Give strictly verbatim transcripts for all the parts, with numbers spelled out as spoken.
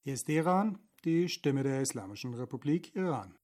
Hier ist Iran, die Stimme der Islamischen Republik Iran.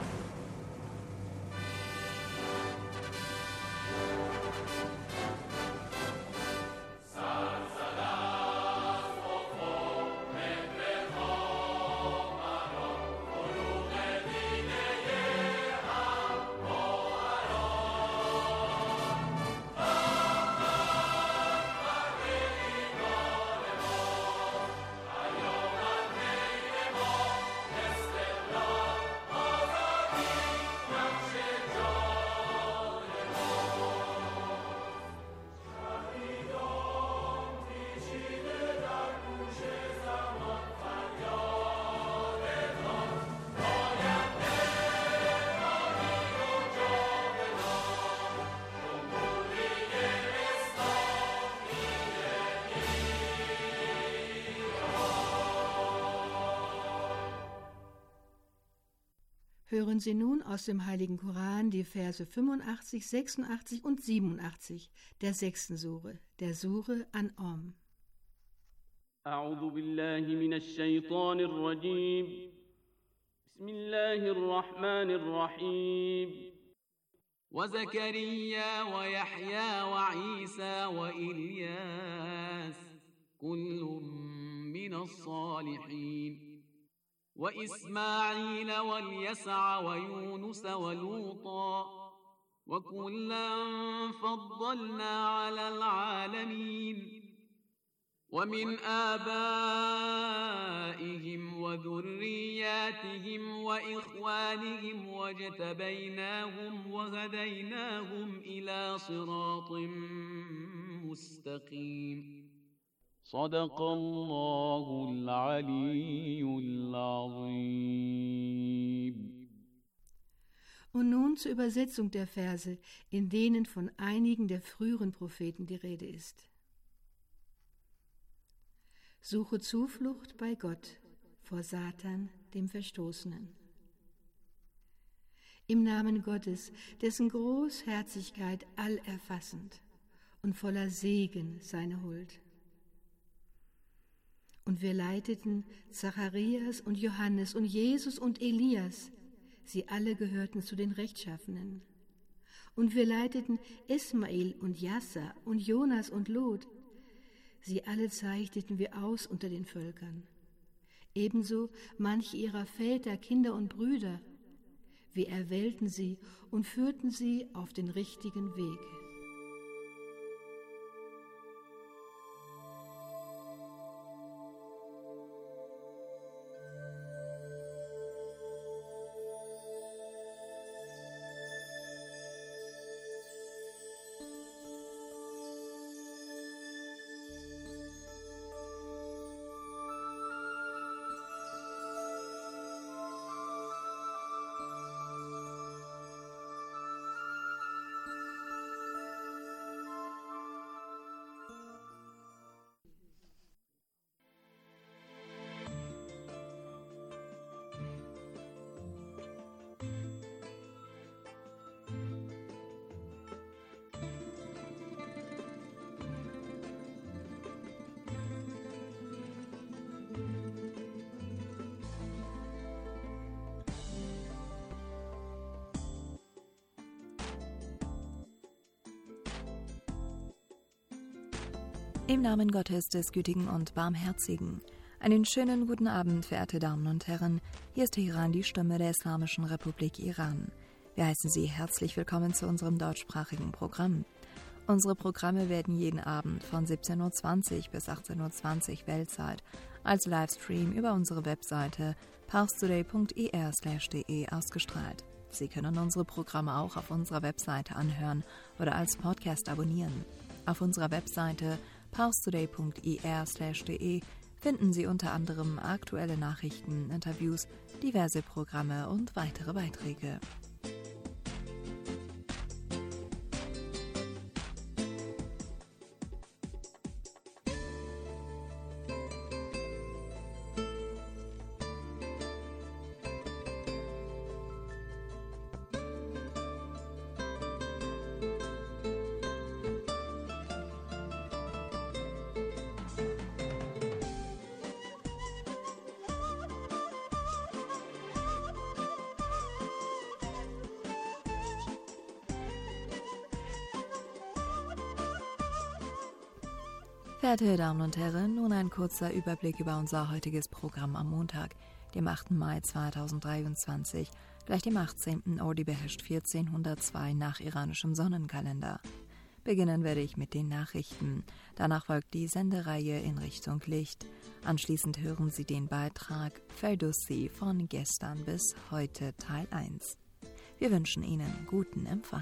Hören Sie nun aus dem Heiligen Koran die Verse fünfundachtzig, sechsundachtzig und siebenundachtzig der sechsten Sure, der Sure An'am. أعوذ بالله من الشيطان الرجيم بسم الله الرحمن الرحيم وزكريا ويحيى وعيسى وإلياس كل من الصالحين وإسماعيل واليسع ويونس ولوطا وكلا فضلنا على العالمين ومن آبائهم وذرياتهم وإخوانهم واجتبيناهم وهديناهم إلى صراط مستقيم صدق الله العلي العظيم. Und nun zur Übersetzung der Verse, in denen von einigen der früheren Propheten die Rede ist. Suche Zuflucht bei Gott vor Satan, dem Verstoßenen. Im Namen Gottes, dessen Großherzigkeit allerfassend und voller Segen seine Huld. Und wir leiteten Zacharias und Johannes und Jesus und Elias, sie alle gehörten zu den Rechtschaffenen. Und wir leiteten Ismael und Jassa und Jonas und Lot, sie alle zeichneten wir aus unter den Völkern. Ebenso manche ihrer Väter, Kinder und Brüder, wir erwählten sie und führten sie auf den richtigen Weg. Im Namen Gottes des Gütigen und Barmherzigen. Einen schönen guten Abend, verehrte Damen und Herren. Hier ist Iran, die Stimme der Islamischen Republik Iran. Wir heißen Sie herzlich willkommen zu unserem deutschsprachigen Programm. Unsere Programme werden jeden Abend von siebzehn Uhr zwanzig bis achtzehn Uhr zwanzig Weltzeit als Livestream über unsere Webseite parstoday punkt ir slash de ausgestrahlt. Sie können unsere Programme auch auf unserer Webseite anhören oder als Podcast abonnieren. Auf unserer Webseite parstoday punkt ir slash de finden Sie unter anderem aktuelle Nachrichten, Interviews, diverse Programme und weitere Beiträge. Verehrte Damen und Herren, nun ein kurzer Überblick über unser heutiges Programm am Montag, dem achten Mai zweitausenddreiundzwanzig, gleich dem achtzehnten Ordi-Behesht vierzehnhundertzwei nach iranischem Sonnenkalender. Beginnen werde ich mit den Nachrichten. Danach folgt die Sendereihe in Richtung Licht. Anschließend hören Sie den Beitrag Ferdowsi von gestern bis heute Teil eins. Wir wünschen Ihnen guten Empfang.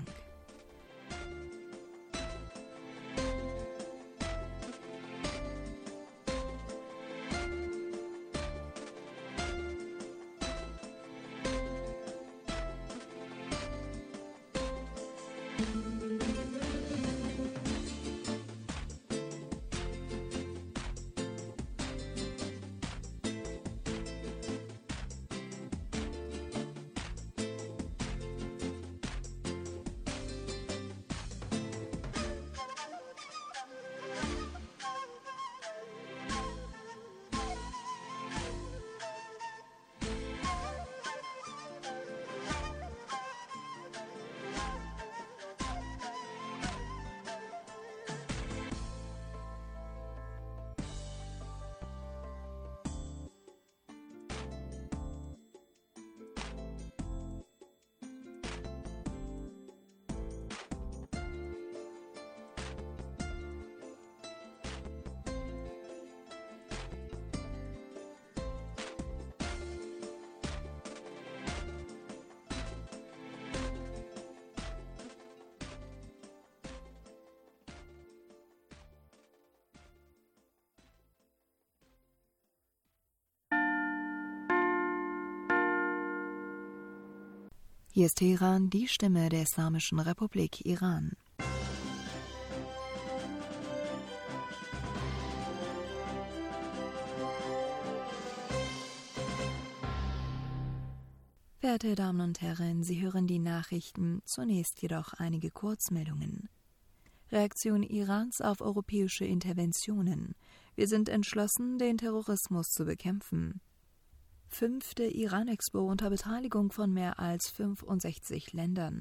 Hier ist Teheran, die Stimme der Islamischen Republik Iran. Verehrte Damen und Herren, Sie hören die Nachrichten, zunächst jedoch einige Kurzmeldungen. Reaktion Irans auf europäische Interventionen. Wir sind entschlossen, den Terrorismus zu bekämpfen. Fünfte Iran-Expo unter Beteiligung von mehr als fünfundsechzig Ländern.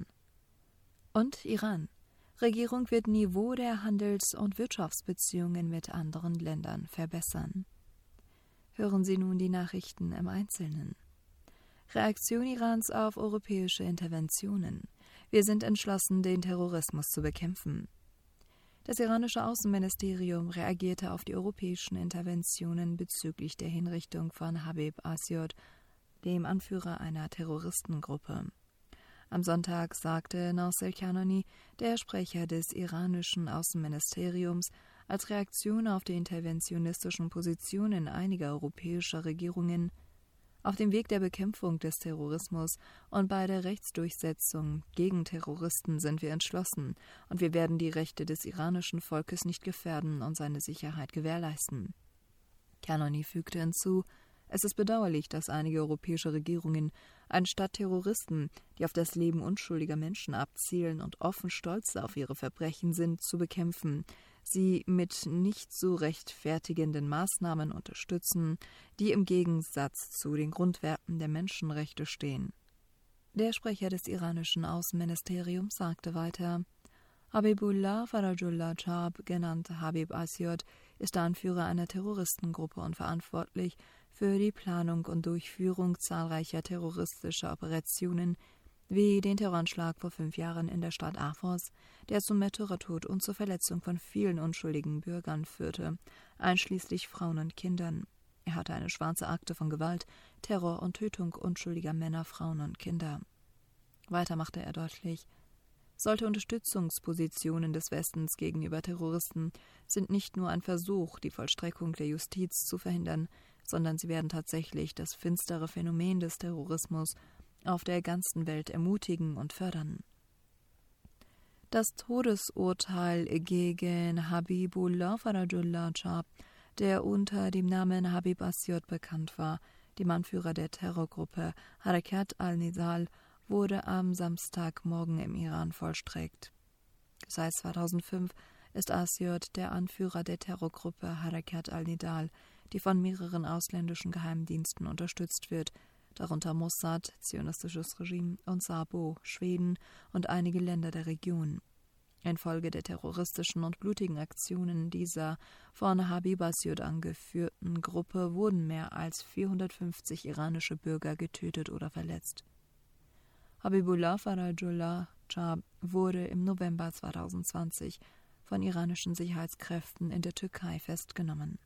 Und Iran. Regierung wird Niveau der Handels- und Wirtschaftsbeziehungen mit anderen Ländern verbessern. Hören Sie nun die Nachrichten im Einzelnen. Reaktion Irans auf europäische Interventionen. Wir sind entschlossen, den Terrorismus zu bekämpfen. Das iranische Außenministerium reagierte auf die europäischen Interventionen bezüglich der Hinrichtung von Habib Asyot, dem Anführer einer Terroristengruppe. Am Sonntag sagte Nasser Kanani, der Sprecher des iranischen Außenministeriums, als Reaktion auf die interventionistischen Positionen einiger europäischer Regierungen: Auf dem Weg der Bekämpfung des Terrorismus und bei der Rechtsdurchsetzung gegen Terroristen sind wir entschlossen, und wir werden die Rechte des iranischen Volkes nicht gefährden und seine Sicherheit gewährleisten. Kanani fügte hinzu: Es ist bedauerlich, dass einige europäische Regierungen, anstatt Terroristen, die auf das Leben unschuldiger Menschen abzielen und offen stolz auf ihre Verbrechen sind, zu bekämpfen, sie mit nicht zu rechtfertigenden Maßnahmen unterstützen, die im Gegensatz zu den Grundwerten der Menschenrechte stehen. Der Sprecher des iranischen Außenministeriums sagte weiter: Habibullah Farajullah Chab, genannt Habib Asyot, ist der Anführer einer Terroristengruppe und verantwortlich für die Planung und Durchführung zahlreicher terroristischer Operationen, wie den Terroranschlag vor fünf Jahren in der Stadt Ahvaz, der zum Märtyrertod und zur Verletzung von vielen unschuldigen Bürgern führte, einschließlich Frauen und Kindern. Er hatte eine schwarze Akte von Gewalt, Terror und Tötung unschuldiger Männer, Frauen und Kinder. Weiter machte er deutlich: Solche Unterstützungspositionen des Westens gegenüber Terroristen sind nicht nur ein Versuch, die Vollstreckung der Justiz zu verhindern, sondern sie werden tatsächlich das finstere Phänomen des Terrorismus auf der ganzen Welt ermutigen und fördern. Das Todesurteil gegen Habibullah Farajullah Chab, der unter dem Namen Habib Asyot bekannt war, dem Anführer der Terrorgruppe Harakat al-Nidal, wurde am Samstagmorgen im Iran vollstreckt. Seit zweitausendfünf ist Asyot der Anführer der Terrorgruppe Harakat al-Nidal, die von mehreren ausländischen Geheimdiensten unterstützt wird, darunter Mossad, zionistisches Regime, und Sabo, Schweden und einige Länder der Region. Infolge der terroristischen und blutigen Aktionen dieser von Habib Asyad angeführten Gruppe wurden mehr als vierhundertfünfzig iranische Bürger getötet oder verletzt. Habibullah Farajullah Shah wurde im November zweitausendzwanzig von iranischen Sicherheitskräften in der Türkei festgenommen.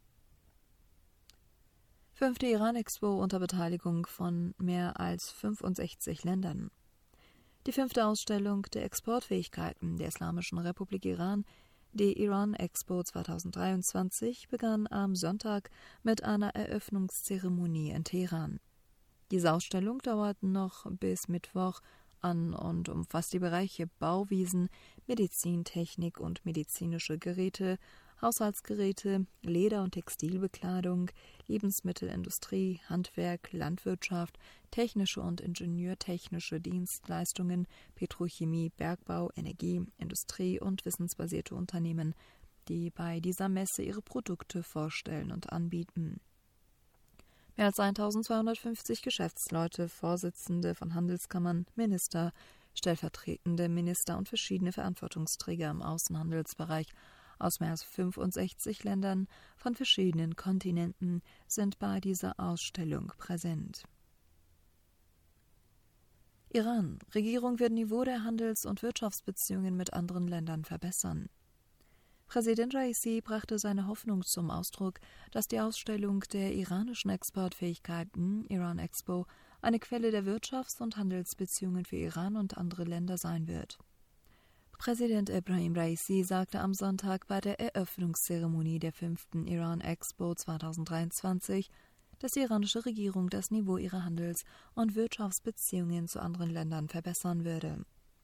Fünfte Iran-Expo unter Beteiligung von mehr als fünfundsechzig Ländern. Die fünfte Ausstellung der Exportfähigkeiten der Islamischen Republik Iran, die Iran-Expo zweitausenddreiundzwanzig, begann am Sonntag mit einer Eröffnungszeremonie in Teheran. Diese Ausstellung dauert noch bis Mittwoch an und umfasst die Bereiche Bauwesen, Medizintechnik und medizinische Geräte, Haushaltsgeräte, Leder- und Textilbekleidung, Lebensmittelindustrie, Handwerk, Landwirtschaft, technische und ingenieurtechnische Dienstleistungen, Petrochemie, Bergbau, Energie, Industrie und wissensbasierte Unternehmen, die bei dieser Messe ihre Produkte vorstellen und anbieten. Mehr als eintausendzweihundertfünfzig Geschäftsleute, Vorsitzende von Handelskammern, Minister, stellvertretende Minister und verschiedene Verantwortungsträger im Außenhandelsbereich aus mehr als fünfundsechzig Ländern von verschiedenen Kontinenten sind bei dieser Ausstellung präsent. Iran. Regierung wird Niveau der Handels- und Wirtschaftsbeziehungen mit anderen Ländern verbessern. Präsident Raisi brachte seine Hoffnung zum Ausdruck, dass die Ausstellung der iranischen Exportfähigkeiten, Iran-Expo, eine Quelle der Wirtschafts- und Handelsbeziehungen für Iran und andere Länder sein wird. Präsident Ebrahim Raisi sagte am Sonntag bei der Eröffnungszeremonie der fünften Iran-Expo zweitausenddreiundzwanzig, dass die iranische Regierung das Niveau ihrer Handels- und Wirtschaftsbeziehungen zu anderen Ländern verbessern würde.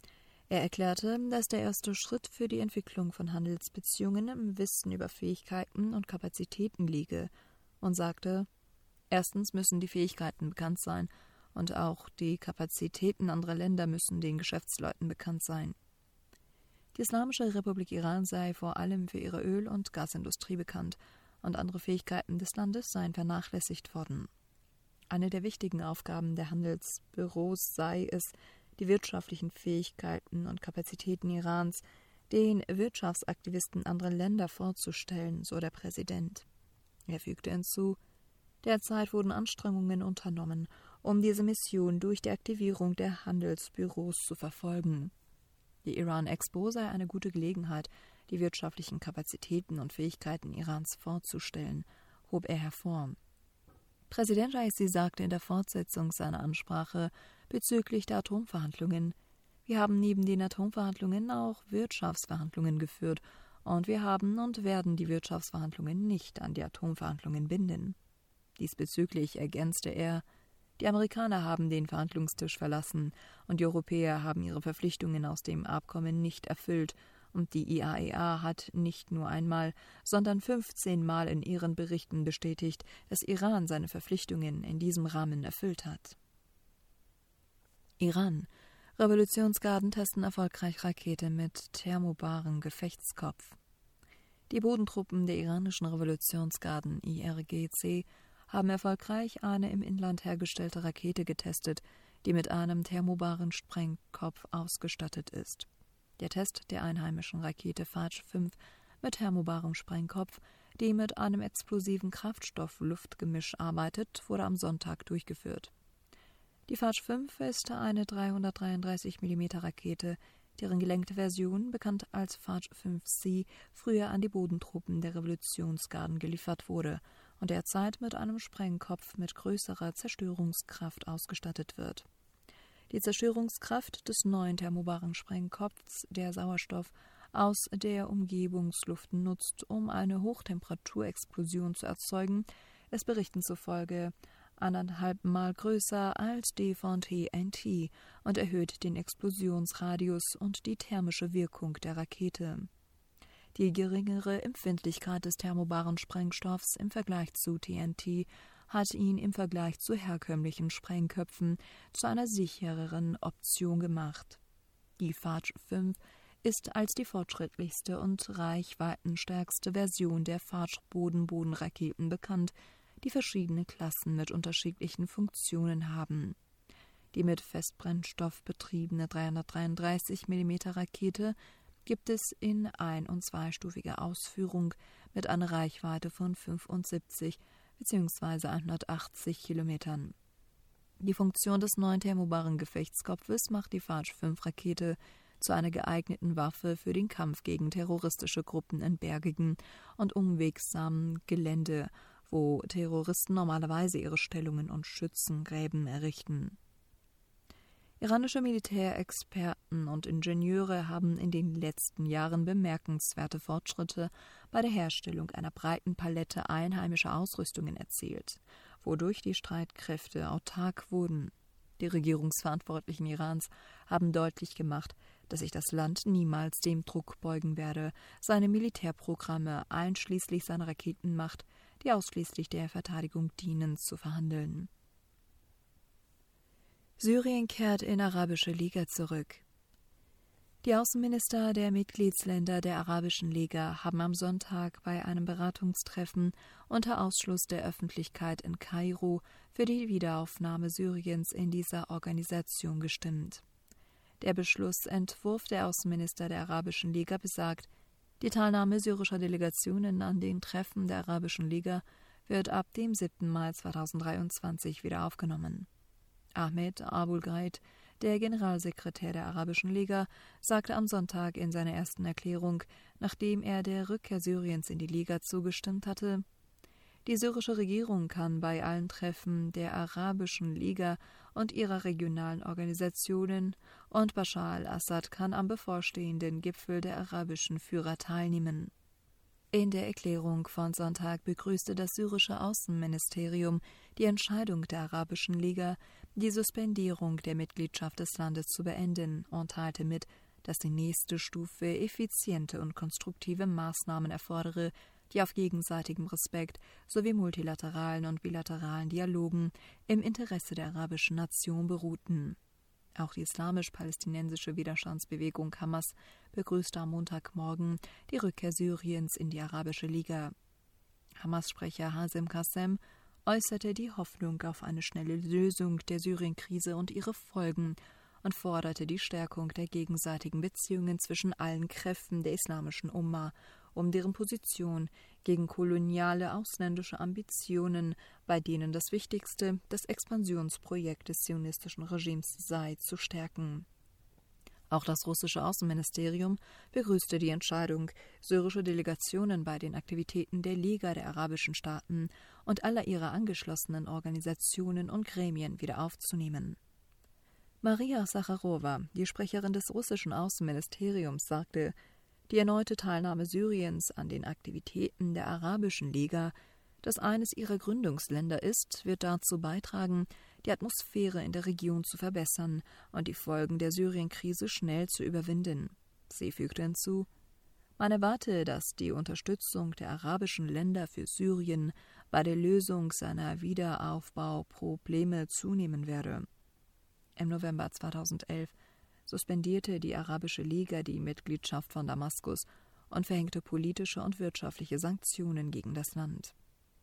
Er erklärte, dass der erste Schritt für die Entwicklung von Handelsbeziehungen im Wissen über Fähigkeiten und Kapazitäten liege und sagte, erstens müssen die Fähigkeiten bekannt sein und auch die Kapazitäten anderer Länder müssen den Geschäftsleuten bekannt sein. Die Islamische Republik Iran sei vor allem für ihre Öl- und Gasindustrie bekannt und andere Fähigkeiten des Landes seien vernachlässigt worden. Eine der wichtigen Aufgaben der Handelsbüros sei es, die wirtschaftlichen Fähigkeiten und Kapazitäten Irans den Wirtschaftsaktivisten anderer Länder vorzustellen, so der Präsident. Er fügte hinzu, derzeit wurden Anstrengungen unternommen, um diese Mission durch die Aktivierung der Handelsbüros zu verfolgen. Die Iran-Expo sei eine gute Gelegenheit, die wirtschaftlichen Kapazitäten und Fähigkeiten Irans vorzustellen, hob er hervor. Präsident Raisi sagte in der Fortsetzung seiner Ansprache bezüglich der Atomverhandlungen: Wir haben neben den Atomverhandlungen auch Wirtschaftsverhandlungen geführt und wir haben und werden die Wirtschaftsverhandlungen nicht an die Atomverhandlungen binden. Diesbezüglich ergänzte er: Die Amerikaner haben den Verhandlungstisch verlassen und die Europäer haben ihre Verpflichtungen aus dem Abkommen nicht erfüllt und die I A E A hat nicht nur einmal, sondern fünfzehn Mal in ihren Berichten bestätigt, dass Iran seine Verpflichtungen in diesem Rahmen erfüllt hat. Iran. Revolutionsgarden testen erfolgreich Rakete mit thermobarem Gefechtskopf. Die Bodentruppen der iranischen Revolutionsgarden I R G C haben erfolgreich eine im Inland hergestellte Rakete getestet, die mit einem thermobaren Sprengkopf ausgestattet ist. Der Test der einheimischen Rakete Fajr fünf mit thermobarem Sprengkopf, die mit einem explosiven Kraftstoff-Luftgemisch arbeitet, wurde am Sonntag durchgeführt. Die Fajr fünf ist eine dreihundertdreiunddreißig Millimeter Rakete, deren gelenkte Version, bekannt als Fajr fünf C, früher an die Bodentruppen der Revolutionsgarden geliefert wurde und derzeit mit einem Sprengkopf mit größerer Zerstörungskraft ausgestattet wird. Die Zerstörungskraft des neuen thermobaren Sprengkopfs, der Sauerstoff aus der Umgebungsluft nutzt, um eine Hochtemperaturexplosion zu erzeugen, ist Berichten zufolge anderthalb Mal größer als die von T N T und erhöht den Explosionsradius und die thermische Wirkung der Rakete. Die geringere Empfindlichkeit des thermobaren Sprengstoffs im Vergleich zu T N T hat ihn im Vergleich zu herkömmlichen Sprengköpfen zu einer sichereren Option gemacht. Die Fajr fünf ist als die fortschrittlichste und reichweitenstärkste Version der Fajr-Boden-Boden-Raketen bekannt, die verschiedene Klassen mit unterschiedlichen Funktionen haben. Die mit Festbrennstoff betriebene dreihundertdreiunddreißig Millimeter Rakete gibt es in ein- und zweistufiger Ausführung mit einer Reichweite von fünfundsiebzig bzw. hundertachtzig Kilometern. Die Funktion des neuen thermobaren Gefechtskopfes macht die Fajr fünf Rakete zu einer geeigneten Waffe für den Kampf gegen terroristische Gruppen in bergigen und unwegsamen Gelände, wo Terroristen normalerweise ihre Stellungen und Schützengräben errichten. Iranische Militärexperten und Ingenieure haben in den letzten Jahren bemerkenswerte Fortschritte bei der Herstellung einer breiten Palette einheimischer Ausrüstungen erzielt, wodurch die Streitkräfte autark wurden. Die Regierungsverantwortlichen Irans haben deutlich gemacht, dass sich das Land niemals dem Druck beugen werde, seine Militärprogramme einschließlich seiner Raketenmacht, die ausschließlich der Verteidigung dienen, zu verhandeln. Syrien kehrt in Arabische Liga zurück. Die Außenminister der Mitgliedsländer der Arabischen Liga haben am Sonntag bei einem Beratungstreffen unter Ausschluss der Öffentlichkeit in Kairo für die Wiederaufnahme Syriens in dieser Organisation gestimmt. Der Beschlussentwurf der Außenminister der Arabischen Liga besagt, die Teilnahme syrischer Delegationen an den Treffen der Arabischen Liga wird ab dem siebten Mai zweitausenddreiundzwanzig wieder aufgenommen. Ahmed Abul-Ghaid, der Generalsekretär der Arabischen Liga, sagte am Sonntag in seiner ersten Erklärung, nachdem er der Rückkehr Syriens in die Liga zugestimmt hatte: Die syrische Regierung kann bei allen Treffen der Arabischen Liga und ihrer regionalen Organisationen und Bashar al-Assad kann am bevorstehenden Gipfel der arabischen Führer teilnehmen. In der Erklärung von Sonntag begrüßte das syrische Außenministerium die Entscheidung der Arabischen Liga, die Suspendierung der Mitgliedschaft des Landes zu beenden, und teilte mit, dass die nächste Stufe effiziente und konstruktive Maßnahmen erfordere, die auf gegenseitigem Respekt sowie multilateralen und bilateralen Dialogen im Interesse der arabischen Nation beruhten. Auch die islamisch-palästinensische Widerstandsbewegung Hamas begrüßte am Montagmorgen die Rückkehr Syriens in die Arabische Liga. Hamas-Sprecher Hazem Qassem äußerte die Hoffnung auf eine schnelle Lösung der Syrien-Krise und ihre Folgen und forderte die Stärkung der gegenseitigen Beziehungen zwischen allen Kräften der islamischen Umma, um deren Position gegen koloniale ausländische Ambitionen, bei denen das wichtigste das Expansionsprojekt des zionistischen Regimes sei, zu stärken. Auch das russische Außenministerium begrüßte die Entscheidung, syrische Delegationen bei den Aktivitäten der Liga der arabischen Staaten und aller ihrer angeschlossenen Organisationen und Gremien wieder aufzunehmen. Maria Sacharowa, die Sprecherin des russischen Außenministeriums, sagte, die erneute Teilnahme Syriens an den Aktivitäten der Arabischen Liga, das eines ihrer Gründungsländer ist, wird dazu beitragen, die Atmosphäre in der Region zu verbessern und die Folgen der Syrien-Krise schnell zu überwinden. Sie fügte hinzu: Man erwarte, dass die Unterstützung der arabischen Länder für Syrien bei der Lösung seiner Wiederaufbauprobleme zunehmen werde. Im November zweitausendelf suspendierte die Arabische Liga die Mitgliedschaft von Damaskus und verhängte politische und wirtschaftliche Sanktionen gegen das Land.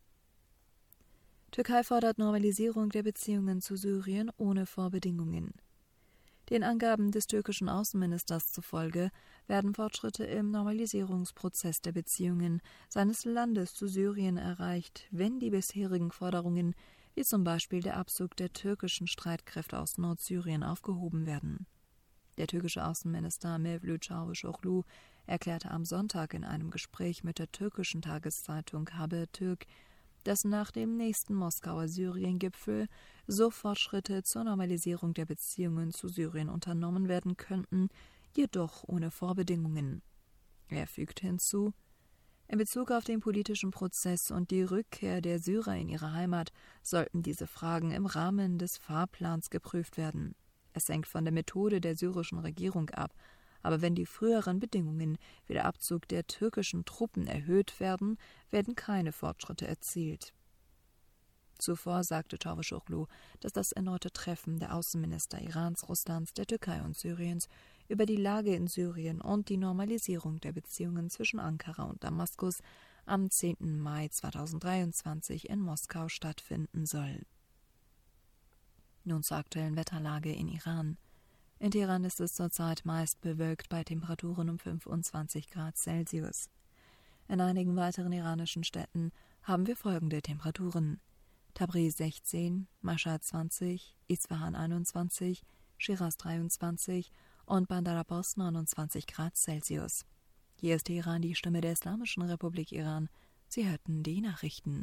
Türkei fordert Normalisierung der Beziehungen zu Syrien ohne Vorbedingungen. Den Angaben des türkischen Außenministers zufolge werden Fortschritte im Normalisierungsprozess der Beziehungen seines Landes zu Syrien erreicht, wenn die bisherigen Forderungen, wie zum Beispiel der Abzug der türkischen Streitkräfte aus Nordsyrien, aufgehoben werden. Der türkische Außenminister Mevlüt Çavuşoğlu erklärte am Sonntag in einem Gespräch mit der türkischen Tageszeitung Habertürk, dass nach dem nächsten Moskauer Syrien-Gipfel so Fortschritte zur Normalisierung der Beziehungen zu Syrien unternommen werden könnten, jedoch ohne Vorbedingungen. Er fügte hinzu: In Bezug auf den politischen Prozess und die Rückkehr der Syrer in ihre Heimat sollten diese Fragen im Rahmen des Fahrplans geprüft werden. Es hängt von der Methode der syrischen Regierung ab, aber wenn die früheren Bedingungen wie der Abzug der türkischen Truppen erhöht werden, werden keine Fortschritte erzielt. Zuvor sagte Çavuşoğlu, dass das erneute Treffen der Außenminister Irans, Russlands, der Türkei und Syriens über die Lage in Syrien und die Normalisierung der Beziehungen zwischen Ankara und Damaskus am zehnten Mai zweitausenddreiundzwanzig in Moskau stattfinden soll. Nun zur aktuellen Wetterlage in Iran. In Teheran ist es zurzeit meist bewölkt bei Temperaturen um fünfundzwanzig Grad Celsius. In einigen weiteren iranischen Städten haben wir folgende Temperaturen: Tabriz sechzehn, Mashhad zwanzig, Isfahan einundzwanzig, Schiraz dreiundzwanzig und Bandar Abbas neunundzwanzig Grad Celsius. Hier ist Teheran, die Stimme der Islamischen Republik Iran. Sie hörten die Nachrichten.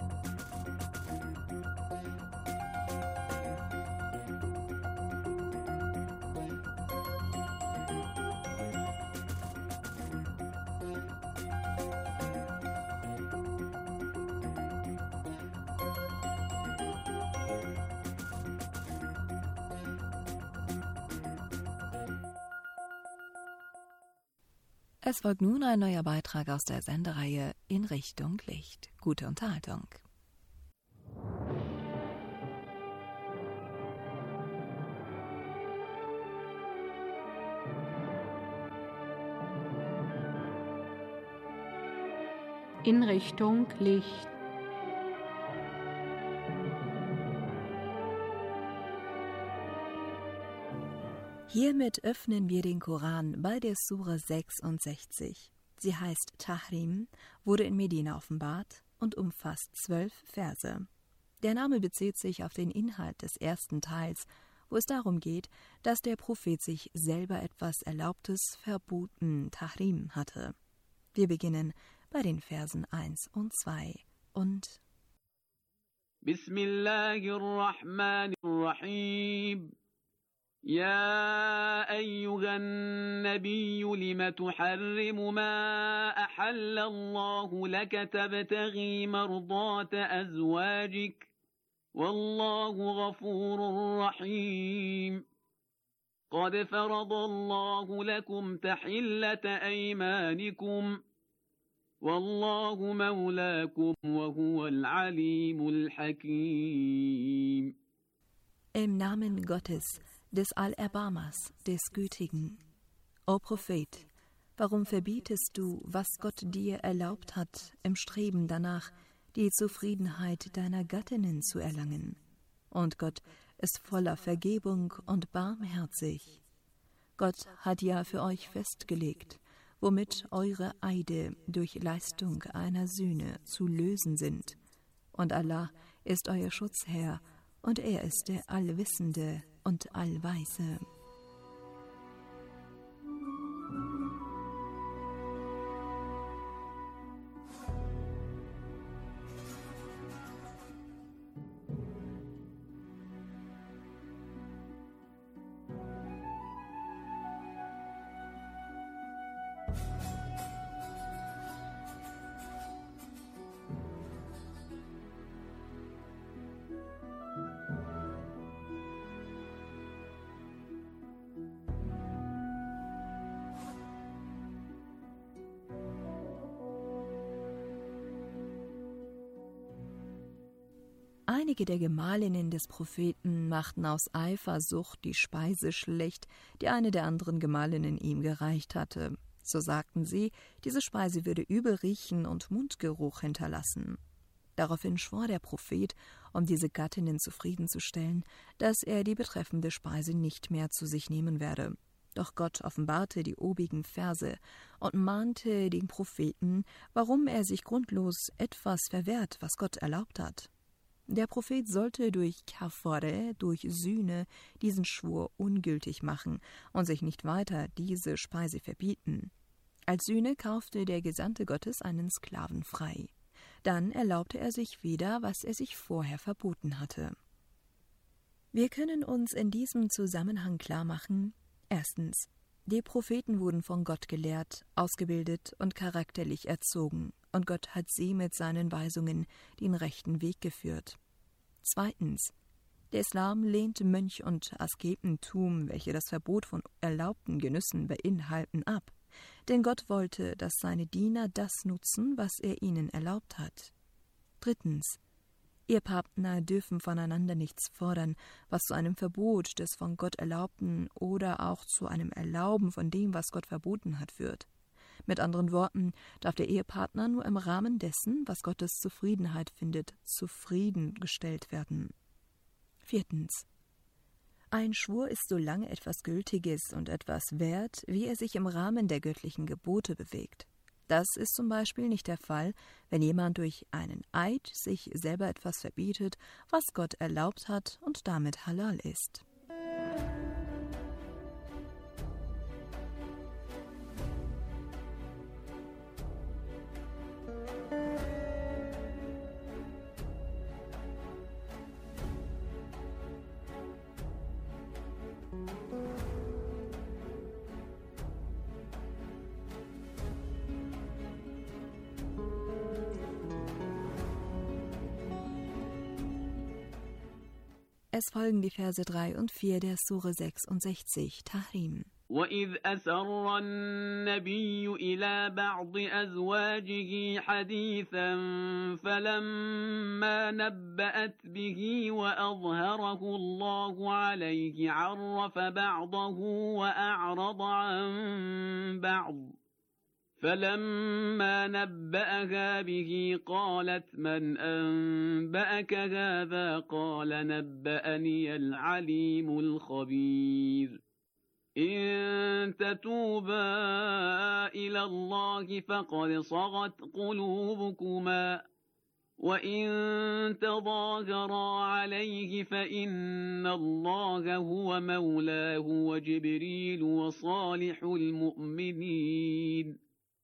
Es folgt nun ein neuer Beitrag aus der Sendereihe In Richtung Licht. Gute Unterhaltung. In Richtung Licht. Hiermit öffnen wir den Koran bei der Sure sechsundsechzig. Sie heißt Tahrim, wurde in Medina offenbart und umfasst zwölf Verse. Der Name bezieht sich auf den Inhalt des ersten Teils, wo es darum geht, dass der Prophet sich selber etwas Erlaubtes, verboten, Tahrim hatte. Wir beginnen bei den Versen eins und zwei und Bismillahirrahmanirrahim. يا أيها النبي لم تحرم ما أحل الله لك تبتغي مرضات أزواجك والله غفور رحيم قد فرض الله لكم تحلة أيمانكم والله مولاكم وهو العليم الحكيم. Im Namen Gottes, des Allerbarmers, des Gütigen. O Prophet, warum verbietest du, was Gott dir erlaubt hat, im Streben danach, die Zufriedenheit deiner Gattinnen zu erlangen? Und Gott ist voller Vergebung und barmherzig. Gott hat ja für euch festgelegt, womit eure Eide durch Leistung einer Sühne zu lösen sind. Und Allah ist euer Schutzherr, und er ist der Allwissende und Allweise. Einige der Gemahlinnen des Propheten machten aus Eifersucht die Speise schlecht, die eine der anderen Gemahlinnen ihm gereicht hatte. So sagten sie, diese Speise würde übel riechen und Mundgeruch hinterlassen. Daraufhin schwor der Prophet, um diese Gattinnen zufriedenzustellen, dass er die betreffende Speise nicht mehr zu sich nehmen werde. Doch Gott offenbarte die obigen Verse und mahnte den Propheten, warum er sich grundlos etwas verwehrt, was Gott erlaubt hat. Der Prophet sollte durch Kafare, durch Sühne, diesen Schwur ungültig machen und sich nicht weiter diese Speise verbieten. Als Sühne kaufte der Gesandte Gottes einen Sklaven frei. Dann erlaubte er sich wieder, was er sich vorher verboten hatte. Wir können uns in diesem Zusammenhang klarmachen: Erstens, die Propheten wurden von Gott gelehrt, ausgebildet und charakterlich erzogen, und Gott hat sie mit seinen Weisungen den rechten Weg geführt. Zweitens, der Islam lehnt Mönch- und Asketentum, welche das Verbot von erlaubten Genüssen beinhalten, ab, denn Gott wollte, dass seine Diener das nutzen, was er ihnen erlaubt hat. Drittens, Ehepartner dürfen voneinander nichts fordern, was zu einem Verbot des von Gott Erlaubten oder auch zu einem Erlauben von dem, was Gott verboten hat, führt. Mit anderen Worten darf der Ehepartner nur im Rahmen dessen, was Gottes Zufriedenheit findet, zufriedengestellt werden. Viertens. Ein Schwur ist so lange etwas Gültiges und etwas wert, wie er sich im Rahmen der göttlichen Gebote bewegt. Das ist zum Beispiel nicht der Fall, wenn jemand durch einen Eid sich selber etwas verbietet, was Gott erlaubt hat und damit halal ist. Es folgen die Verse drei und vier der Sure sechsundsechzig, Tahrim. وَإِذْ أَسَرَّ النَّبِيُّ إِلَى بَعْضِ أَزْوَاجِهِ حَدِيثًا فَلَمَّا نَبَّأَتْ بِهِ وَأَظْهَرَهُ اللَّهُ عَلَيْهِ عَرَّفَ بَعْضَهُ وَأَعْرَضَ عَن بَعْضٍ فَلَمَّا نَبَّأَهَا بِهِ قَالَتْ مَنْ أَنبَأَكَ هَذَا قَالَ نَبَّأَنِيَ الْعَلِيمُ الْخَبِيرُ إن تتوبا إلى الله فقد صغت قلوبكما وإن تظاهرا عليه فإن الله هو مولاه وجبريل وصالح المؤمنين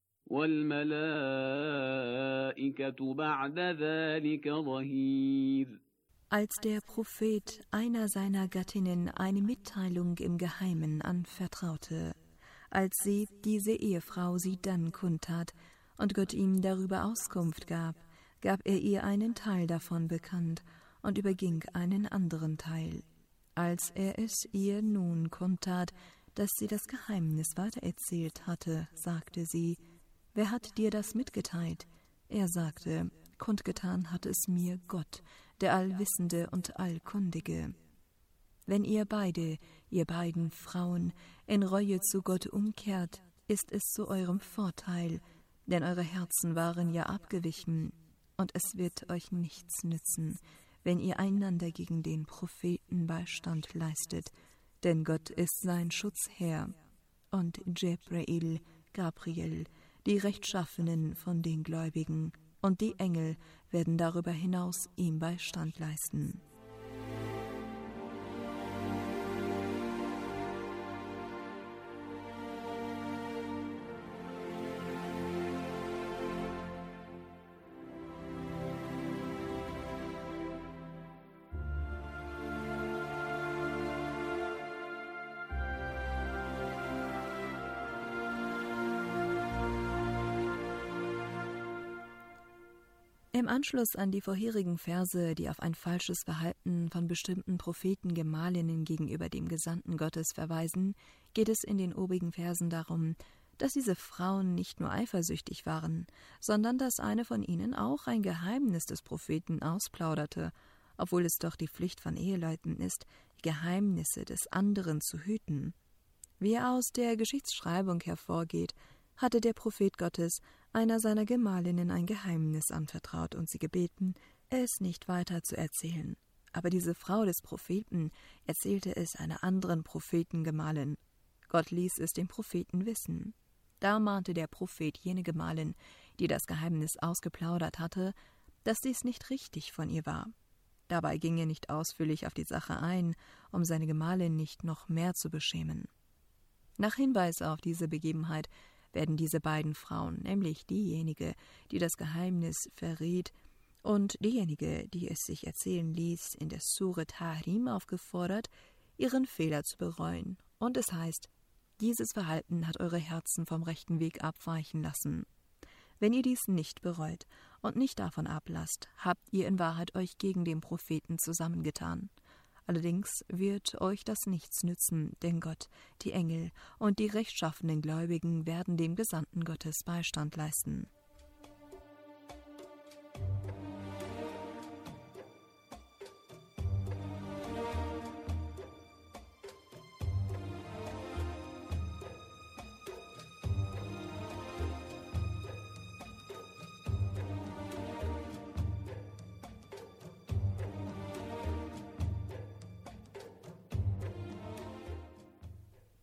والملائكة بعد ذلك ظهير. Als der Prophet einer seiner Gattinnen eine Mitteilung im Geheimen anvertraute, als sie, diese Ehefrau, sie dann kundtat und Gott ihm darüber Auskunft gab, gab er ihr einen Teil davon bekannt und überging einen anderen Teil. Als er es ihr nun kundtat, dass sie das Geheimnis weitererzählt hatte, sagte sie: »Wer hat dir das mitgeteilt?« Er sagte: »Kundgetan hat es mir Gott, der Allwissende und Allkundige.« Wenn ihr beide, ihr beiden Frauen, in Reue zu Gott umkehrt, ist es zu eurem Vorteil, denn eure Herzen waren ja abgewichen, und es wird euch nichts nützen, wenn ihr einander gegen den Propheten Beistand leistet, denn Gott ist sein Schutzherr, und Djibril, Gabriel, die Rechtschaffenen von den Gläubigen, und die Engel werden darüber hinaus ihm Beistand leisten. Im Anschluss an die vorherigen Verse, die auf ein falsches Verhalten von bestimmten Prophetengemahlinnen gegenüber dem Gesandten Gottes verweisen, geht es in den obigen Versen darum, dass diese Frauen nicht nur eifersüchtig waren, sondern dass eine von ihnen auch ein Geheimnis des Propheten ausplauderte, obwohl es doch die Pflicht von Eheleuten ist, die Geheimnisse des anderen zu hüten. Wie aus der Geschichtsschreibung hervorgeht, hatte der Prophet Gottes einer seiner Gemahlinnen ein Geheimnis anvertraut und sie gebeten, es nicht weiter zu erzählen. Aber diese Frau des Propheten erzählte es einer anderen Prophetengemahlin. Gott ließ es dem Propheten wissen. Da mahnte der Prophet jene Gemahlin, die das Geheimnis ausgeplaudert hatte, dass dies nicht richtig von ihr war. Dabei ging er nicht ausführlich auf die Sache ein, um seine Gemahlin nicht noch mehr zu beschämen. Nach Hinweis auf diese Begebenheit werden diese beiden Frauen, nämlich diejenige, die das Geheimnis verriet, und diejenige, die es sich erzählen ließ, in der Sure Tahrim aufgefordert, ihren Fehler zu bereuen. Und es heißt: Dieses Verhalten hat eure Herzen vom rechten Weg abweichen lassen. Wenn ihr dies nicht bereut und nicht davon ablasst, habt ihr in Wahrheit euch gegen den Propheten zusammengetan. Allerdings wird euch das nichts nützen, denn Gott, die Engel und die rechtschaffenen Gläubigen werden dem Gesandten Gottes Beistand leisten.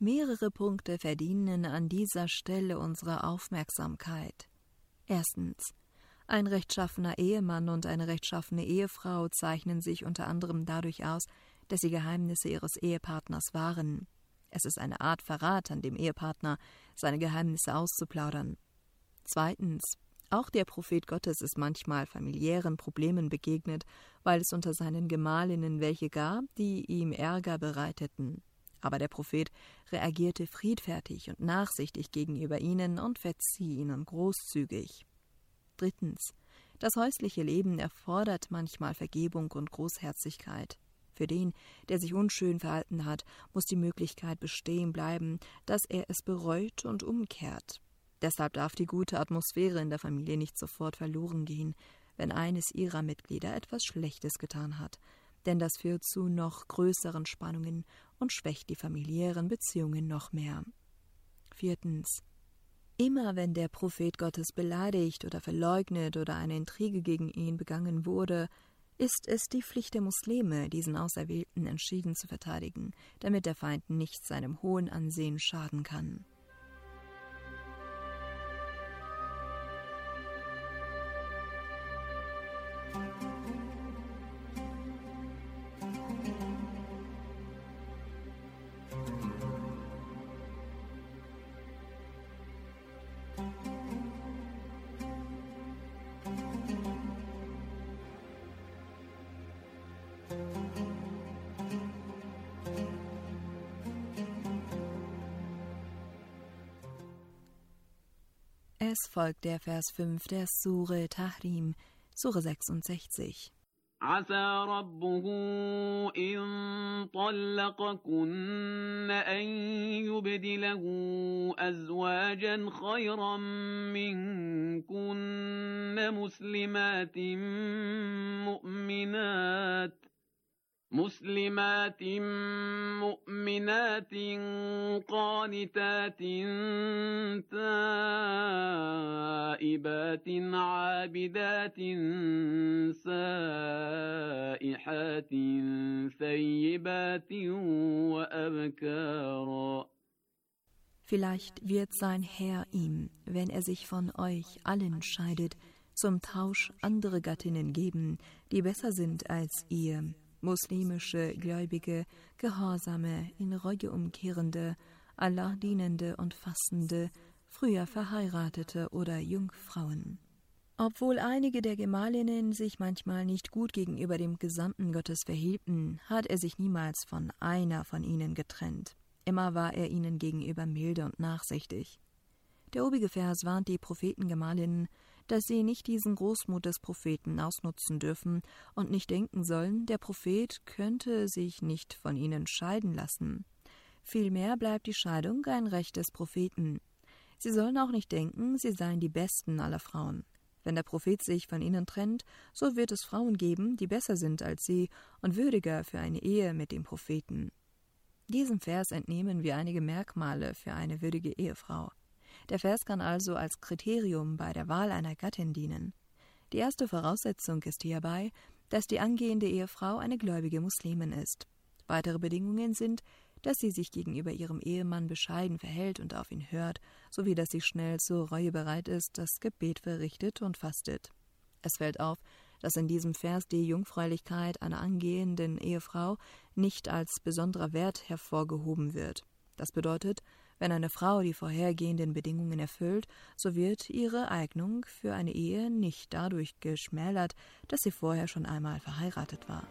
Mehrere Punkte verdienen an dieser Stelle unsere Aufmerksamkeit. Erstens. Ein rechtschaffener Ehemann und eine rechtschaffene Ehefrau zeichnen sich unter anderem dadurch aus, dass sie Geheimnisse ihres Ehepartners wahren. Es ist eine Art Verrat an dem Ehepartner, seine Geheimnisse auszuplaudern. Zweitens. Auch der Prophet Gottes ist manchmal familiären Problemen begegnet, weil es unter seinen Gemahlinnen welche gab, die ihm Ärger bereiteten. Aber der Prophet reagierte friedfertig und nachsichtig gegenüber ihnen und verzieh ihnen großzügig. Drittens. Das häusliche Leben erfordert manchmal Vergebung und Großherzigkeit. Für den, der sich unschön verhalten hat, muss die Möglichkeit bestehen bleiben, dass er es bereut und umkehrt. Deshalb darf die gute Atmosphäre in der Familie nicht sofort verloren gehen, wenn eines ihrer Mitglieder etwas Schlechtes getan hat, denn das führt zu noch größeren Spannungen und schwächt die familiären Beziehungen noch mehr. Viertens. Immer wenn der Prophet Gottes beleidigt oder verleugnet oder eine Intrige gegen ihn begangen wurde, ist es die Pflicht der Muslime, diesen Auserwählten entschieden zu verteidigen, damit der Feind nicht seinem hohen Ansehen schaden kann. Es folgt der Vers fünf der Sure Tahrim, Sure sechsundsechzig. عسى ربه إن طلقكن أن يبدله أزواجا خيرا منكن مسلمات مؤمنات مسلمات مؤمنات قانتات تائبات عابدات سائحات ثيبات وأبكارا. Vielleicht wird sein Herr ihm, wenn er sich von euch allen scheidet, zum Tausch andere Gattinnen geben, die besser sind als ihr, muslimische, gläubige, gehorsame, in Reue umkehrende, Allah dienende und fastende, früher Verheiratete oder Jungfrauen. Obwohl einige der Gemahlinnen sich manchmal nicht gut gegenüber dem Gesandten Gottes verhielten, hat er sich niemals von einer von ihnen getrennt. Immer war er ihnen gegenüber milde und nachsichtig. Der obige Vers warnt die Prophetengemahlinnen, dass sie nicht diesen Großmut des Propheten ausnutzen dürfen und nicht denken sollen, der Prophet könnte sich nicht von ihnen scheiden lassen. Vielmehr bleibt die Scheidung ein Recht des Propheten. Sie sollen auch nicht denken, sie seien die besten aller Frauen. Wenn der Prophet sich von ihnen trennt, so wird es Frauen geben, die besser sind als sie und würdiger für eine Ehe mit dem Propheten. Diesem Vers entnehmen wir einige Merkmale für eine würdige Ehefrau. Der Vers kann also als Kriterium bei der Wahl einer Gattin dienen. Die erste Voraussetzung ist hierbei, dass die angehende Ehefrau eine gläubige Muslimin ist. Weitere Bedingungen sind, dass sie sich gegenüber ihrem Ehemann bescheiden verhält und auf ihn hört, sowie dass sie schnell zur Reue bereit ist, das Gebet verrichtet und fastet. Es fällt auf, dass in diesem Vers die Jungfräulichkeit einer angehenden Ehefrau nicht als besonderer Wert hervorgehoben wird. Das bedeutet, wenn eine Frau die vorhergehenden Bedingungen erfüllt, so wird ihre Eignung für eine Ehe nicht dadurch geschmälert, dass sie vorher schon einmal verheiratet war.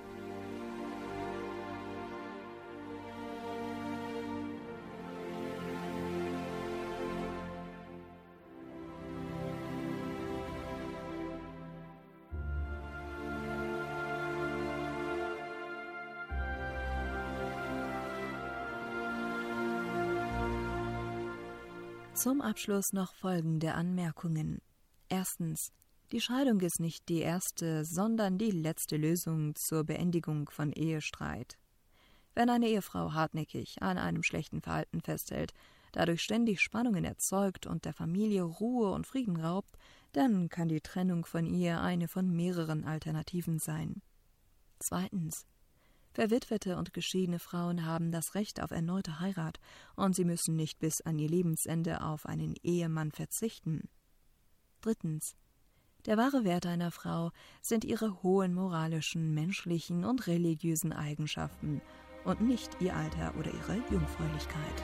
Zum Abschluss noch folgende Anmerkungen. Erstens. Die Scheidung ist nicht die erste, sondern die letzte Lösung zur Beendigung von Ehestreit. Wenn eine Ehefrau hartnäckig an einem schlechten Verhalten festhält, dadurch ständig Spannungen erzeugt und der Familie Ruhe und Frieden raubt, dann kann die Trennung von ihr eine von mehreren Alternativen sein. Zweitens. Verwitwete und geschiedene Frauen haben das Recht auf erneute Heirat und sie müssen nicht bis an ihr Lebensende auf einen Ehemann verzichten. Drittens. Der wahre Wert einer Frau sind ihre hohen moralischen, menschlichen und religiösen Eigenschaften und nicht ihr Alter oder ihre Jungfräulichkeit.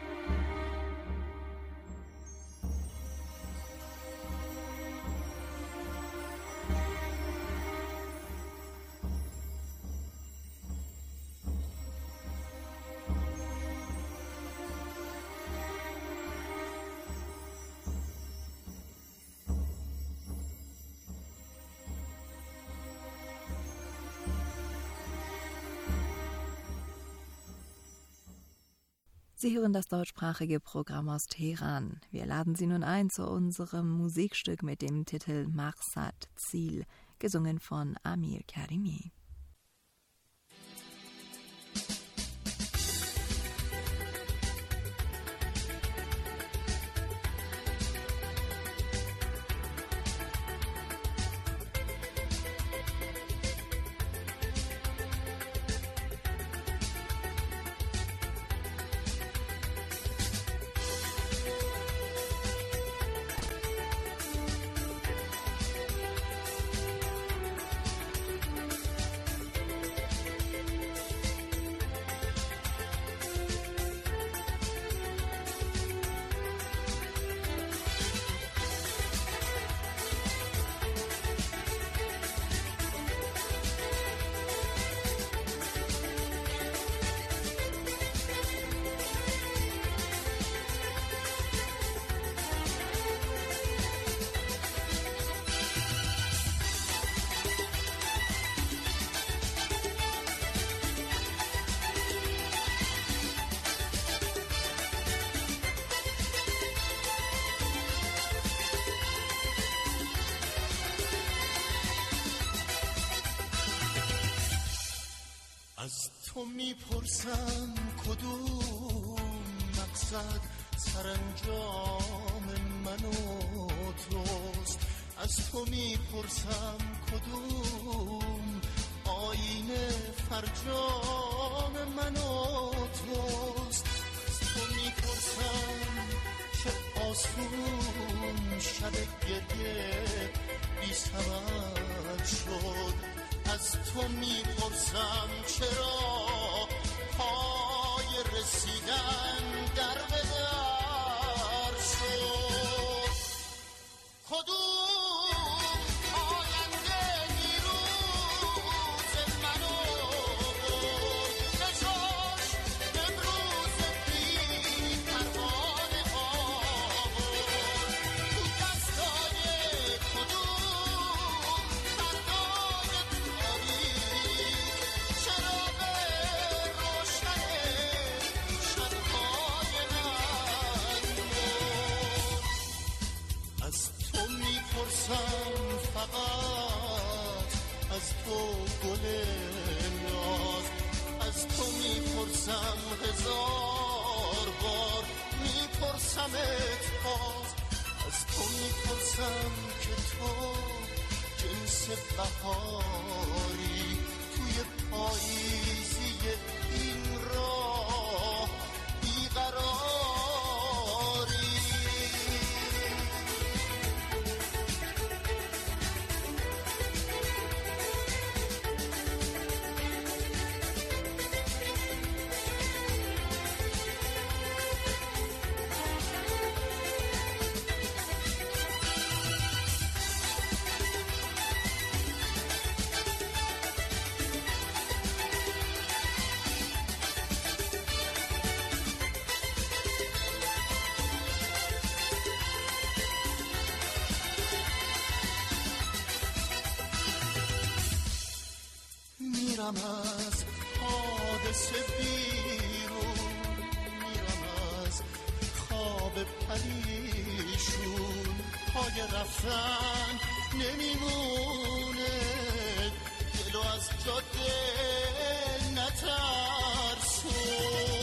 Sie hören das deutschsprachige Programm aus Teheran. Wir laden Sie nun ein zu unserem Musikstück mit dem Titel Maqsad, Ziel, gesungen von Amir Karimi. از تو میپرسم کدوم مقصد سرانجام من و توست، از تو میپرسم کدوم آینه فرجام من و توست، از تو میپرسم چه آسون شب گریه بی سبب شد، از تو میپرسم چرا پای رسیدن در به در شد، کدوم آینده دیروز منو برد، نجاش امروز بی پروانه آورد، تو دستای کدوم فردای چراغ روشن شب‌های من بود، از تو میپرسم فقط از تو گل ناز، از تو میپرسم هزار بار میپرسمت باز، از تو میپرسم که تو جنس بهاری توی پاییزی این راه بیقراری. میرم از حادثه بیرون، میرم از خواب پریشون، پای رفتن نمیمونه، دلو از جاده نترسون،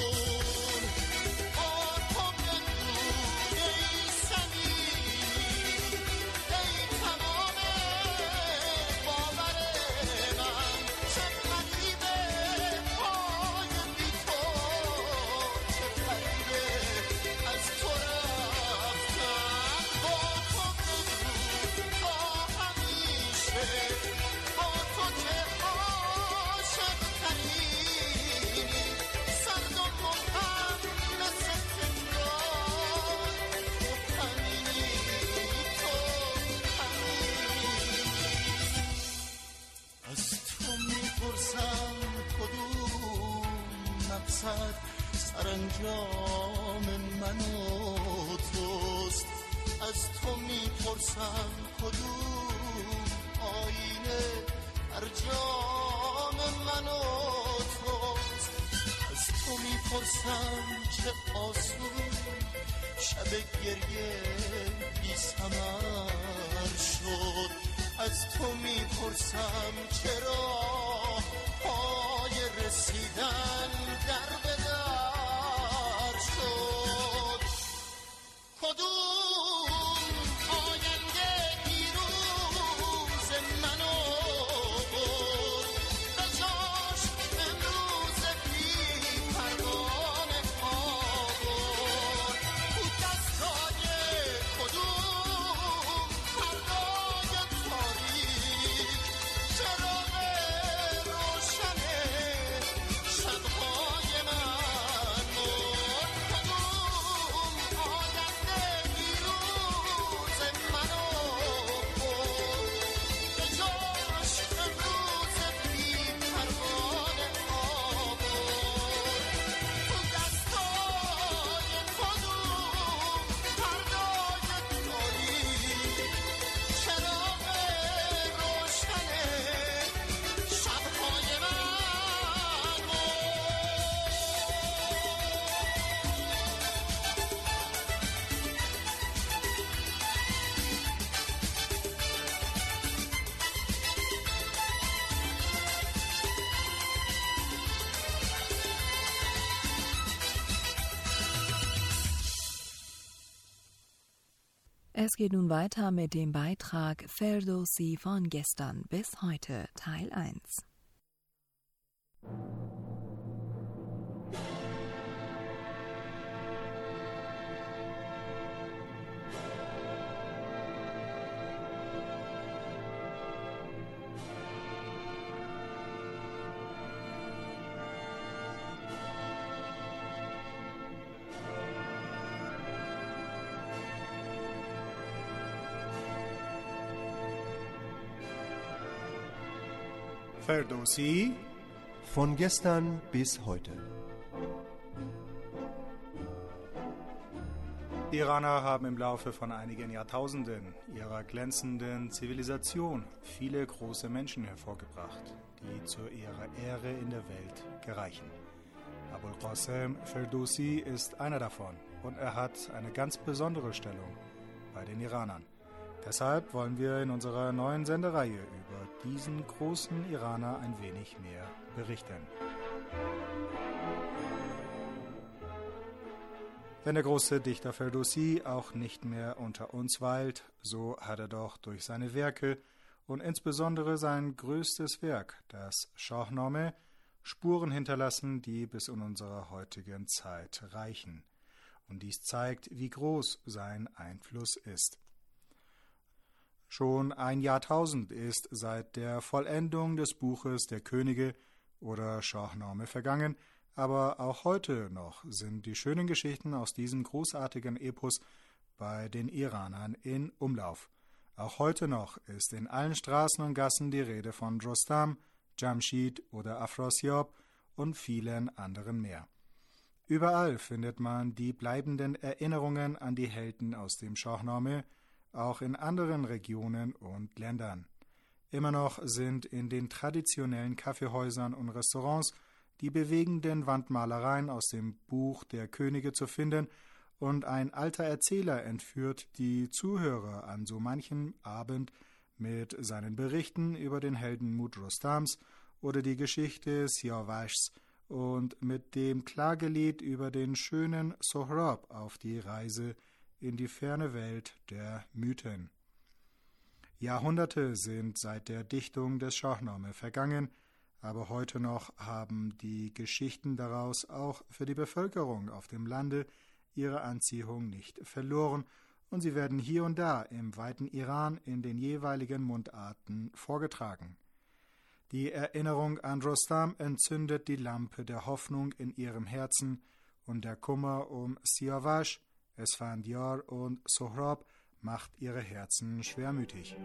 رسد سرانجام من و توست. از تو میپرسم کدوم آینه در جام من و توست. از تو میپرسم چه آسون شب گریه بی ثمر شد. از تو میپرسم چرا پای رسیدن در به در شد. کدوم آینده دیروز منو برد به جاش امروز بی پروانه آورد. تو دستای کدوم پردای تاریک چراغ روشن شبهای من مرد. کدوم آینده دیروز منو برد به جاش امروز بی پروانه آورد. تو دستای کدوم پردای تاریک چراغ روشن شبهای من Es geht nun weiter mit dem Beitrag Ferdowsi von gestern bis heute, Teil eins. Ferdowsi von gestern bis heute. Die Iraner haben im Laufe von einigen Jahrtausenden ihrer glänzenden Zivilisation viele große Menschen hervorgebracht, die zu ihrer Ehre in der Welt gereichen. Abul Qasim Ferdowsi ist einer davon und er hat eine ganz besondere Stellung bei den Iranern. Deshalb wollen wir in unserer neuen Sendereihe über diesen großen Iraner ein wenig mehr berichten. Wenn der große Dichter Ferdowsi auch nicht mehr unter uns weilt, so hat er doch durch seine Werke und insbesondere sein größtes Werk, das Shahnameh, Spuren hinterlassen, die bis in unsere heutige Zeit reichen. Und dies zeigt, wie groß sein Einfluss ist. Schon ein Jahrtausend ist seit der Vollendung des Buches der Könige oder Shahnameh vergangen, aber auch heute noch sind die schönen Geschichten aus diesem großartigen Epos bei den Iranern in Umlauf. Auch heute noch ist in allen Straßen und Gassen die Rede von Rostam, Jamshid oder Afrasiab und vielen anderen mehr. Überall findet man die bleibenden Erinnerungen an die Helden aus dem Shahnameh, auch in anderen Regionen und Ländern. Immer noch sind in den traditionellen Kaffeehäusern und Restaurants die bewegenden Wandmalereien aus dem Buch der Könige zu finden und ein alter Erzähler entführt die Zuhörer an so manchem Abend mit seinen Berichten über den Heldenmut Rostams oder die Geschichte Siavashs und mit dem Klagelied über den schönen Sohrab auf die Reise in die ferne Welt der Mythen. Jahrhunderte sind seit der Dichtung des Shahnameh vergangen, aber heute noch haben die Geschichten daraus auch für die Bevölkerung auf dem Lande ihre Anziehung nicht verloren und sie werden hier und da im weiten Iran in den jeweiligen Mundarten vorgetragen. Die Erinnerung an Rostam entzündet die Lampe der Hoffnung in ihrem Herzen und der Kummer um Siavash, Esfandiar und Sohrab macht ihre Herzen schwermütig.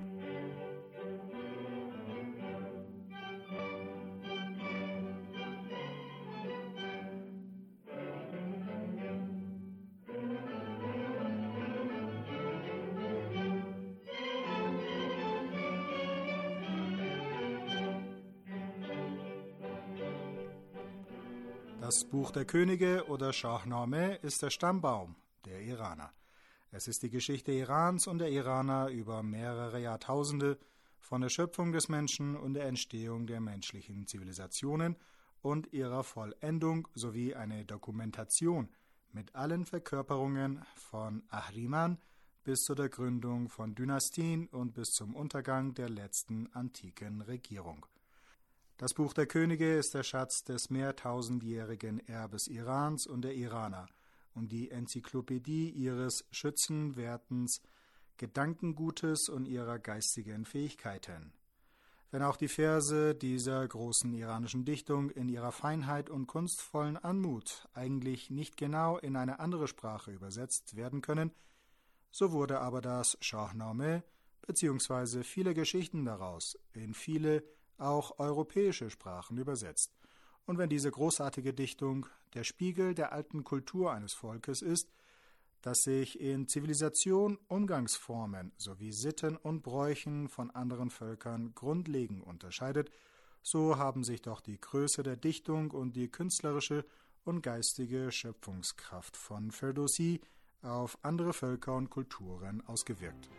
Das Buch der Könige oder Shahnameh ist der Stammbaum der Iraner. Es ist die Geschichte Irans und der Iraner über mehrere Jahrtausende, von der Schöpfung des Menschen und der Entstehung der menschlichen Zivilisationen und ihrer Vollendung sowie eine Dokumentation mit allen Verkörperungen von Ahriman bis zu der Gründung von Dynastien und bis zum Untergang der letzten antiken Regierung. Das Buch der Könige ist der Schatz des mehrtausendjährigen Erbes Irans und der Iraner und die Enzyklopädie ihres schützenwerten Gedankengutes und ihrer geistigen Fähigkeiten. Wenn auch die Verse dieser großen iranischen Dichtung in ihrer Feinheit und kunstvollen Anmut eigentlich nicht genau in eine andere Sprache übersetzt werden können, so wurde aber das Shahnameh bzw. viele Geschichten daraus in viele auch europäische Sprachen übersetzt. Und wenn diese großartige Dichtung der Spiegel der alten Kultur eines Volkes ist, das sich in Zivilisation, Umgangsformen sowie Sitten und Bräuchen von anderen Völkern grundlegend unterscheidet, so haben sich doch die Größe der Dichtung und die künstlerische und geistige Schöpfungskraft von Ferdowsi auf andere Völker und Kulturen ausgewirkt.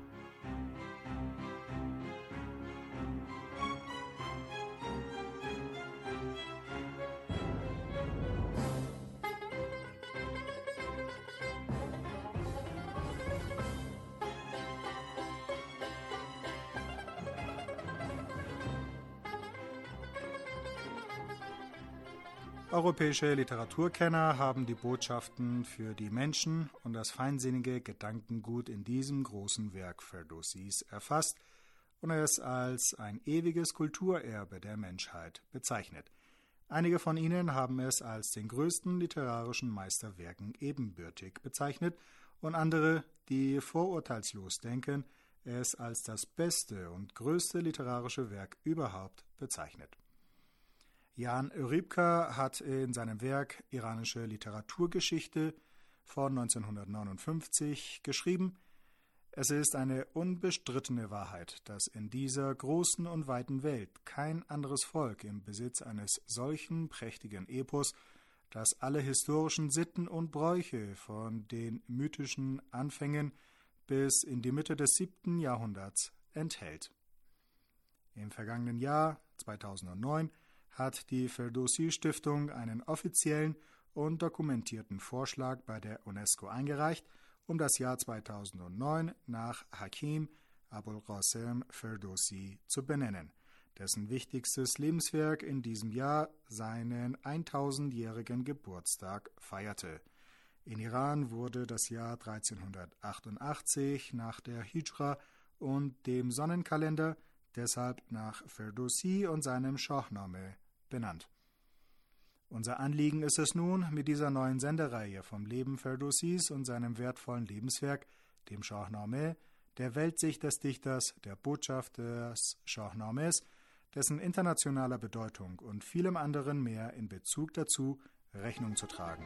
Europäische Literaturkenner haben die Botschaften für die Menschen und das feinsinnige Gedankengut in diesem großen Werk Ferdowsis erfasst und es als ein ewiges Kulturerbe der Menschheit bezeichnet. Einige von ihnen haben es als den größten literarischen Meisterwerken ebenbürtig bezeichnet und andere, die vorurteilslos denken, es als das beste und größte literarische Werk überhaupt bezeichnet. Jan Rybka hat in seinem Werk Iranische Literaturgeschichte von neunzehnhundertneunundfünfzig geschrieben: Es ist eine unbestrittene Wahrheit, dass in dieser großen und weiten Welt kein anderes Volk im Besitz eines solchen prächtigen Epos, das alle historischen Sitten und Bräuche von den mythischen Anfängen bis in die Mitte des siebten Jahrhunderts enthält. Im vergangenen Jahr, zweitausendneun, hat die Ferdowsi-Stiftung einen offiziellen und dokumentierten Vorschlag bei der UNESCO eingereicht, um das Jahr zweitausendneun nach Hakim Abolqasem Ferdowsi zu benennen, dessen wichtigstes Lebenswerk in diesem Jahr seinen tausendjährigen Geburtstag feierte. In Iran wurde das Jahr dreizehnhundertachtundachtzig nach der Hijra und dem Sonnenkalender deshalb nach Ferdowsi und seinem Shahnameh benannt. Unser Anliegen ist es nun, mit dieser neuen Sendereihe vom Leben Ferdowsis und seinem wertvollen Lebenswerk, dem Shahnameh, der Weltsicht des Dichters, der Botschaft des Shahnamehs, dessen internationaler Bedeutung und vielem anderen mehr in Bezug dazu Rechnung zu tragen.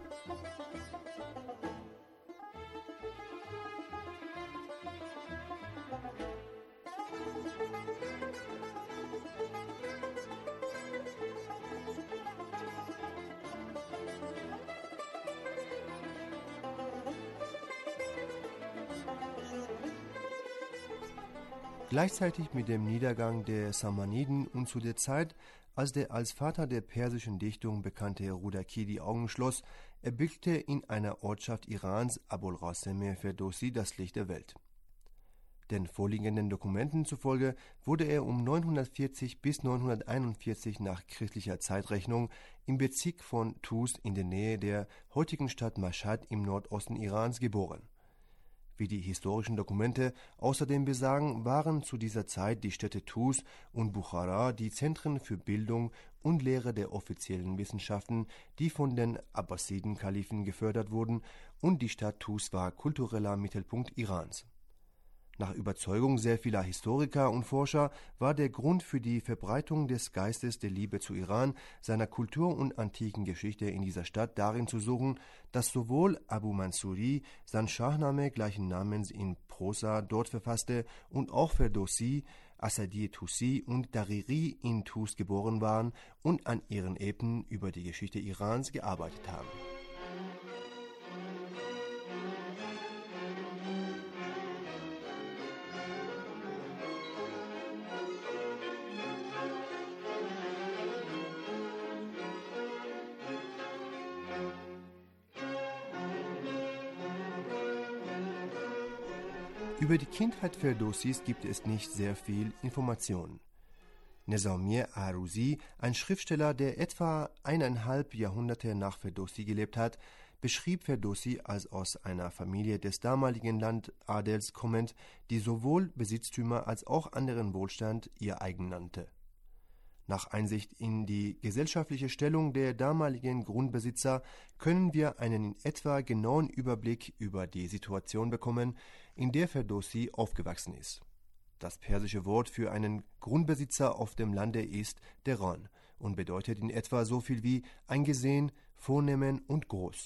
Gleichzeitig mit dem Niedergang der Samaniden und zu der Zeit, als der als Vater der persischen Dichtung bekannte Rudaki die Augen schloss, erblickte in einer Ortschaft Irans Abolqasem Ferdowsi das Licht der Welt. Den vorliegenden Dokumenten zufolge wurde er um neunhundertvierzig bis neunhunderteinundvierzig nach christlicher Zeitrechnung im Bezirk von Tus in der Nähe der heutigen Stadt Mashhad im Nordosten Irans geboren. Wie die historischen Dokumente außerdem besagen, waren zu dieser Zeit die Städte Tus und Buchara die Zentren für Bildung und Lehre der offiziellen Wissenschaften, die von den Abbasiden-Kalifen gefördert wurden, und die Stadt Tus war kultureller Mittelpunkt Irans. Nach Überzeugung sehr vieler Historiker und Forscher war der Grund für die Verbreitung des Geistes der Liebe zu Iran, seiner Kultur und antiken Geschichte in dieser Stadt darin zu suchen, dass sowohl Abu Mansuri sein Shahnameh gleichen Namens in Prosa dort verfasste und auch Ferdowsi Assadie Tusi und Dariri in Tus geboren waren und an ihren Epen über die Geschichte Irans gearbeitet haben. Über die Kindheit Ferdowsis gibt es nicht sehr viel Informationen. Nizamir Arusi, ein Schriftsteller, der etwa eineinhalb Jahrhunderte nach Ferdowsi gelebt hat, beschrieb Ferdowsi als aus einer Familie des damaligen Landadels kommend, die sowohl Besitztümer als auch anderen Wohlstand ihr eigen nannte. Nach Einsicht in die gesellschaftliche Stellung der damaligen Grundbesitzer können wir einen in etwa genauen Überblick über die Situation bekommen, in der Ferdowsi aufgewachsen ist. Das persische Wort für einen Grundbesitzer auf dem Lande ist Deran und bedeutet in etwa so viel wie eingesehen, vornehmen und groß.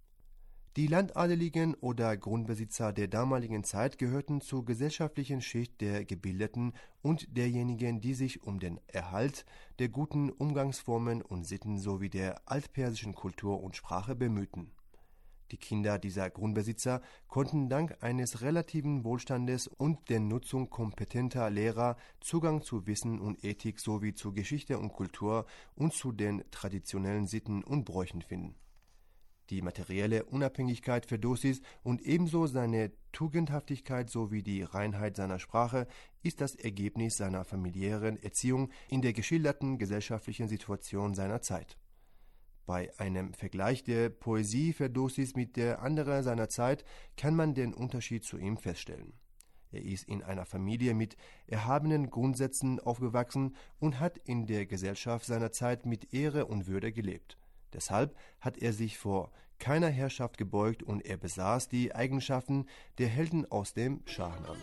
Die Landadeligen oder Grundbesitzer der damaligen Zeit gehörten zur gesellschaftlichen Schicht der Gebildeten und derjenigen, die sich um den Erhalt der guten Umgangsformen und Sitten sowie der altpersischen Kultur und Sprache bemühten. Die Kinder dieser Grundbesitzer konnten dank eines relativen Wohlstandes und der Nutzung kompetenter Lehrer Zugang zu Wissen und Ethik sowie zu Geschichte und Kultur und zu den traditionellen Sitten und Bräuchen finden. Die materielle Unabhängigkeit Ferdowsis und ebenso seine Tugendhaftigkeit sowie die Reinheit seiner Sprache ist das Ergebnis seiner familiären Erziehung in der geschilderten gesellschaftlichen Situation seiner Zeit. Bei einem Vergleich der Poesie Ferdowsis mit der anderen seiner Zeit kann man den Unterschied zu ihm feststellen. Er ist in einer Familie mit erhabenen Grundsätzen aufgewachsen und hat in der Gesellschaft seiner Zeit mit Ehre und Würde gelebt. Deshalb hat er sich vor keiner Herrschaft gebeugt und er besaß die Eigenschaften der Helden aus dem Schahnameh.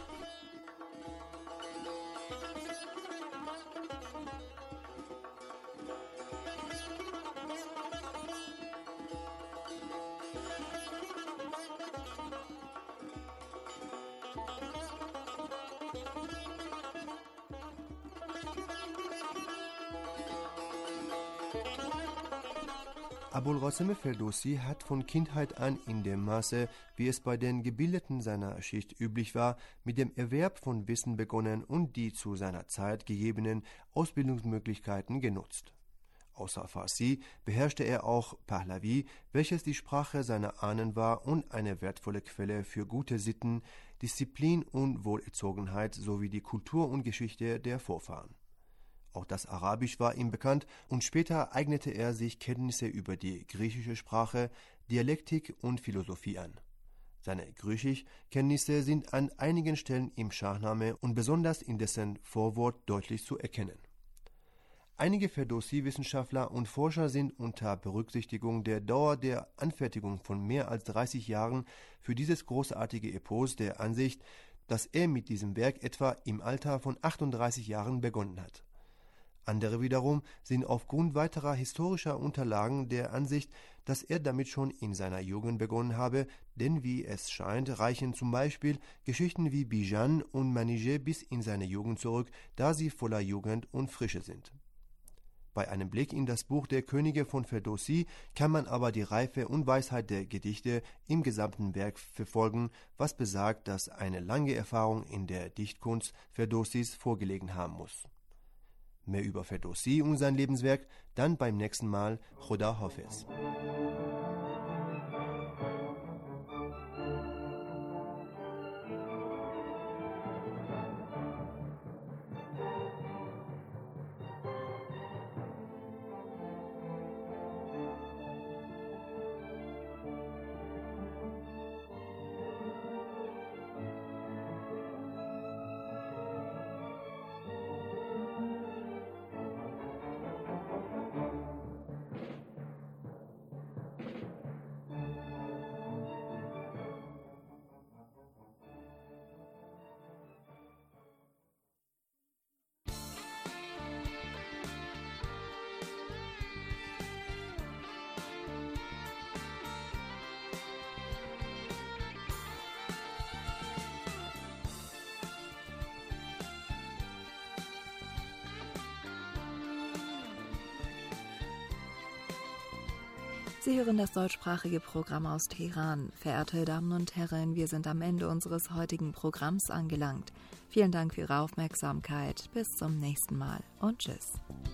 Abul Qasim Ferdowsi hat von Kindheit an in dem Maße, wie es bei den Gebildeten seiner Schicht üblich war, mit dem Erwerb von Wissen begonnen und die zu seiner Zeit gegebenen Ausbildungsmöglichkeiten genutzt. Außer Farsi beherrschte er auch Pahlavi, welches die Sprache seiner Ahnen war und eine wertvolle Quelle für gute Sitten, Disziplin und Wohlerzogenheit sowie die Kultur und Geschichte der Vorfahren. Auch das Arabisch war ihm bekannt und später eignete er sich Kenntnisse über die griechische Sprache, Dialektik und Philosophie an. Seine Griechischkenntnisse sind an einigen Stellen im Schahnameh und besonders in dessen Vorwort deutlich zu erkennen. Einige Ferdowsi-Wissenschaftler und Forscher sind unter Berücksichtigung der Dauer der Anfertigung von mehr als dreißig Jahren für dieses großartige Epos der Ansicht, dass er mit diesem Werk etwa im Alter von achtunddreißig Jahren begonnen hat. Andere wiederum sind aufgrund weiterer historischer Unterlagen der Ansicht, dass er damit schon in seiner Jugend begonnen habe, denn wie es scheint, reichen zum Beispiel Geschichten wie Bijan und Manijeh bis in seine Jugend zurück, da sie voller Jugend und Frische sind. Bei einem Blick in das Buch der Könige von Ferdowsi kann man aber die Reife und Weisheit der Gedichte im gesamten Werk verfolgen, was besagt, dass eine lange Erfahrung in der Dichtkunst Ferdowsis vorgelegen haben muss. Mehr über Ferdowsi und sein Lebenswerk dann beim nächsten Mal. Khuda Hafiz. Sie hören das deutschsprachige Programm aus Teheran. Verehrte Damen und Herren, wir sind am Ende unseres heutigen Programms angelangt. Vielen Dank für Ihre Aufmerksamkeit. Bis zum nächsten Mal und tschüss.